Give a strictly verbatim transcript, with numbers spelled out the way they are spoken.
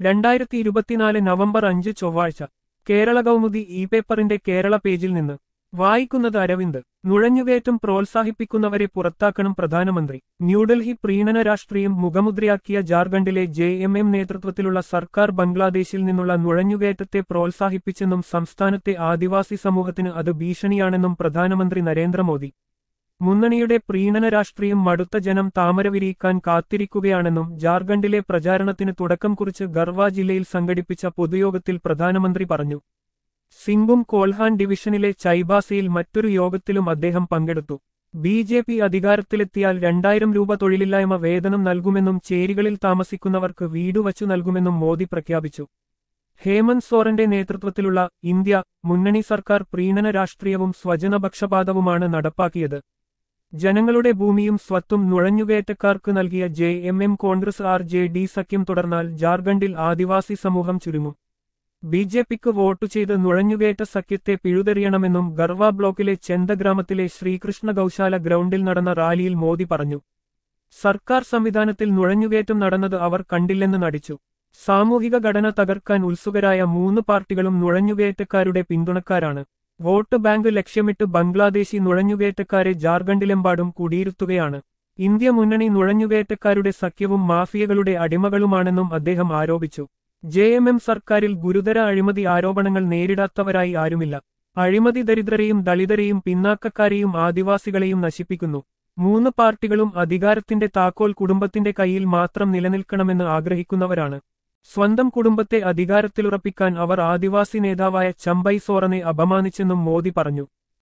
രണ്ടായിരത്തി ഇരുപത്തിനാല് നവംബർ അഞ്ച് ചൊവ്വാഴ്ച കേരള കൗമുദി ഇ പേപ്പറിന്റെ കേരള പേജിൽ നിന്ന് വായിക്കുന്നത് അരവിന്ദ്. നുഴഞ്ഞുകയറ്റം പ്രോത്സാഹിപ്പിക്കുന്നവരെ പുറത്താക്കണം പ്രധാനമന്ത്രി. ന്യൂഡൽഹി. പ്രീണന രാഷ്ട്രീയം മുഖമുദ്രയാക്കിയ ജാർഖണ്ഡിലെ ജെ എം എം നേതൃത്വത്തിലുള്ള സർക്കാർ ബംഗ്ലാദേശിൽ നിന്നുള്ള നുഴഞ്ഞുകയറ്റത്തെ പ്രോത്സാഹിപ്പിച്ചെന്നും സംസ്ഥാനത്തെ ആദിവാസി സമൂഹത്തിന് അത് ഭീഷണിയാണെന്നും പ്രധാനമന്ത്രി നരേന്ദ്രമോദി. മുന്നണിയുടെ പ്രീണന രാഷ്ട്രീയം മടുത്ത ജനം താമര വിരിയിക്കാൻ കാത്തിരിക്കുകയാണെന്നും ജാർഖണ്ഡിലെ പ്രചാരണത്തിന് തുടക്കം കുറിച്ച് ഗർവ ജില്ലയിൽ സംഘടിപ്പിച്ച പൊതുയോഗത്തിൽ പ്രധാനമന്ത്രി പറഞ്ഞു. സിംഗും കോൽഹാൻ ഡിവിഷനിലെ ചൈബാസയിൽ മറ്റൊരു യോഗത്തിലും അദ്ദേഹം പങ്കെടുത്തു. ബി ജെ പി അധികാരത്തിലെത്തിയാൽ രണ്ടായിരം രൂപ തൊഴിലില്ലായ്മ വേതനം നൽകുമെന്നും ചേരികളിൽ താമസിക്കുന്നവർക്ക് വീടുവച്ചു നൽകുമെന്നും മോദി പ്രഖ്യാപിച്ചു. ഹേമന്ത് സോറന്റെ നേതൃത്വത്തിലുള്ള ഇന്ത്യ മുന്നണി സർക്കാർ പ്രീണന രാഷ്ട്രീയവും സ്വജനപക്ഷപാതവുമാണ് നടപ്പാക്കിയത്. ജനങ്ങളുടെ ഭൂമിയും സ്വത്തും നുഴഞ്ഞുകയറ്റക്കാർക്ക് നൽകിയ J M M Congress R J D സഖ്യം തുടർന്നാൽ ജാർഖണ്ഡിൽ ആദിവാസി സമൂഹം ചുരുങ്ങും. ബി ജെ പിക്ക് വോട്ടു ചെയ്ത് നുഴഞ്ഞുകയറ്റ സഖ്യത്തെ പിഴുതെറിയണമെന്നും ഗർവ ബ്ലോക്കിലെ ചെന്ത ഗ്രാമത്തിലെ ശ്രീകൃഷ്ണ ഗൌശാല ഗ്രൗണ്ടിൽ നടന്ന റാലിയിൽ മോദി പറഞ്ഞു. സർക്കാർ സംവിധാനത്തിൽ നുഴഞ്ഞുകയറ്റം നടന്നത് അവർ കണ്ടില്ലെന്ന് നടിച്ചു. സാമൂഹിക ഘടന തകർക്കാൻ ഉത്സുകരായ മൂന്ന് പാർട്ടികളും നുഴഞ്ഞുകയറ്റക്കാരുടെ പിന്തുണക്കാരാണ്. വോട്ട് ബാങ്ക് ലക്ഷ്യമിട്ട് ബംഗ്ലാദേശി നുഴഞ്ഞുകയറ്റക്കാരെ ജാർഖണ്ഡിലെമ്പാടും കുടിയിരുത്തുകയാണ്. ഇന്ത്യ മുന്നണി നുഴഞ്ഞുകയറ്റക്കാരുടെ സഖ്യവും മാഫിയകളുടെ അടിമകളുമാണെന്നും അദ്ദേഹം ആരോപിച്ചു. ജെ എം എം സർക്കാരിൽ ഗുരുതര അഴിമതി ആരോപണങ്ങൾ നേരിടാത്തവരായി ആരുമില്ല. അഴിമതി ദരിദ്രരെയും ദളിതരെയും പിന്നാക്കക്കാരെയും ആദിവാസികളെയും നശിപ്പിക്കുന്നു. മൂന്ന് പാർട്ടികളും അധികാരത്തിന്റെ താക്കോൽ കുടുംബത്തിന്റെ കയ്യിൽ മാത്രം നിലനിൽക്കണമെന്ന് ആഗ്രഹിക്കുന്നവരാണ്. സ്വന്തം കുടുംബത്തെ അധികാരത്തിലുറപ്പിക്കാൻ അവർ ആദിവാസി നേതാവായ ചമ്പൈ സോറനെ അപമാനിച്ചെന്നും മോദി പറഞ്ഞു.